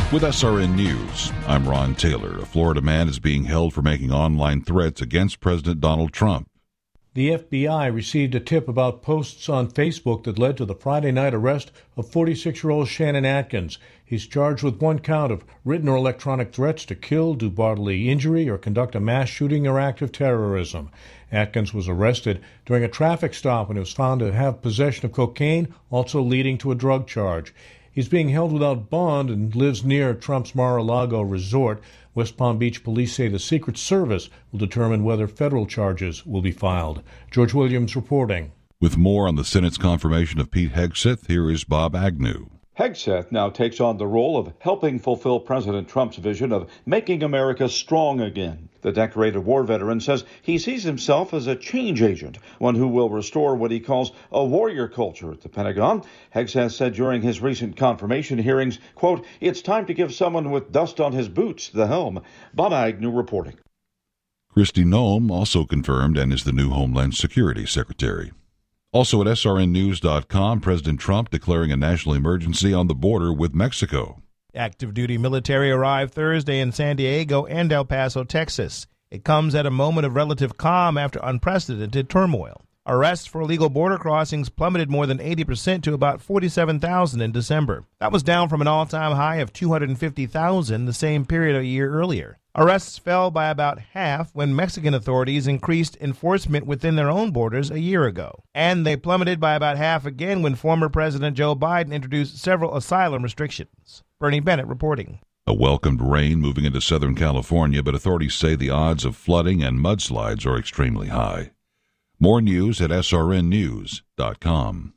With SRN News, I'm Ron Taylor. A Florida man is being held for making online threats against President Donald Trump. The FBI received a tip about posts on Facebook that led to the Friday night arrest of 46-year-old Shannon Atkins. He's charged with one count of written or electronic threats to kill, do bodily injury, or conduct a mass shooting or act of terrorism. Atkins was arrested during a traffic stop when he was found to have possession of cocaine, also leading to a drug charge. He's being held without bond and lives near Trump's Mar-a-Lago resort. West Palm Beach police say the Secret Service will determine whether federal charges will be filed. George Williams reporting. With more on the Senate's confirmation of Pete Hegseth, here is Bob Agnew. Hegseth now takes on the role of helping fulfill President Trump's vision of making America strong again. The decorated war veteran says he sees himself as a change agent, one who will restore what he calls a warrior culture at the Pentagon. Hegseth said during his recent confirmation hearings, quote, "It's time to give someone with dust on his boots the helm." Bob Agnew reporting. Kristi Noem also confirmed and is the new Homeland Security Secretary. Also at srnnews.com, President Trump declaring a national emergency on the border with Mexico. Active duty military arrived Thursday in San Diego and El Paso, Texas. It comes at a moment of relative calm after unprecedented turmoil. Arrests for illegal border crossings plummeted more than 80% to about 47,000 in December. That was down from an all-time high of 250,000 the same period a year earlier. Arrests fell by about half when Mexican authorities increased enforcement within their own borders a year ago. And they plummeted by about half again when former President Joe Biden introduced several asylum restrictions. Bernie Bennett reporting. A welcomed rain moving into Southern California, but authorities say the odds of flooding and mudslides are extremely high. More news at srnnews.com.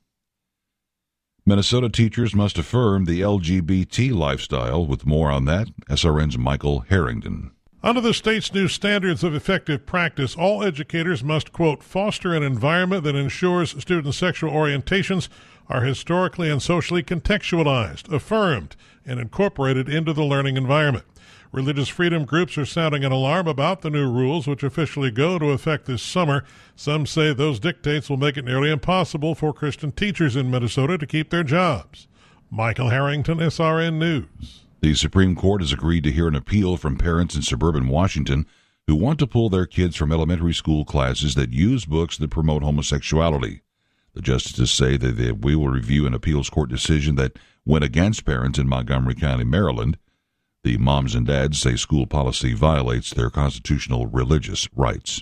Minnesota teachers must affirm the LGBT lifestyle. With more on that, SRN's Michael Harrington. Under the state's new standards of effective practice, all educators must, quote, foster an environment that ensures students' sexual orientations are historically and socially contextualized, affirmed, and incorporated into the learning environment. Religious freedom groups are sounding an alarm about the new rules, which officially go into effect this summer. Some say those dictates will make it nearly impossible for Christian teachers in Minnesota to keep their jobs. Michael Harrington, SRN News. The Supreme Court has agreed to hear an appeal from parents in suburban Washington who want to pull their kids from elementary school classes that use books that promote homosexuality. The justices say that we will review an appeals court decision that went against parents in Montgomery County, Maryland. The moms and dads say school policy violates their constitutional religious rights.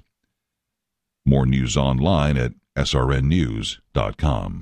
More news online at srnnews.com.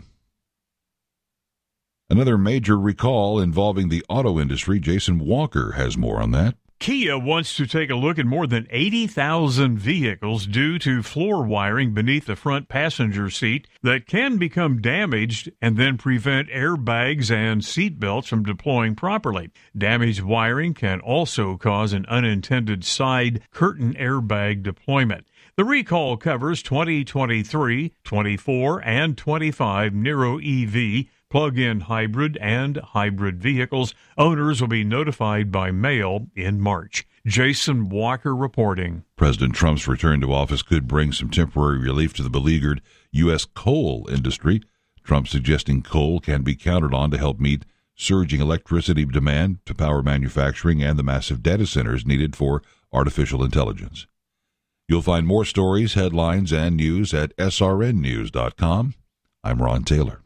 Another major recall involving the auto industry. Jason Walker has more on that. Kia wants to take a look at more than 80,000 vehicles due to floor wiring beneath the front passenger seat that can become damaged and then prevent airbags and seat belts from deploying properly. Damaged wiring can also cause an unintended side curtain airbag deployment. The recall covers 2023, 24, and 25 Niro EV, plug-in hybrid, and hybrid vehicles. Owners will be notified by mail in March. Jason Walker reporting. President Trump's return to office could bring some temporary relief to the beleaguered U.S. coal industry. Trump suggesting coal can be counted on to help meet surging electricity demand to power manufacturing and the massive data centers needed for artificial intelligence. You'll find more stories, headlines, and news at srnnews.com. I'm Ron Taylor.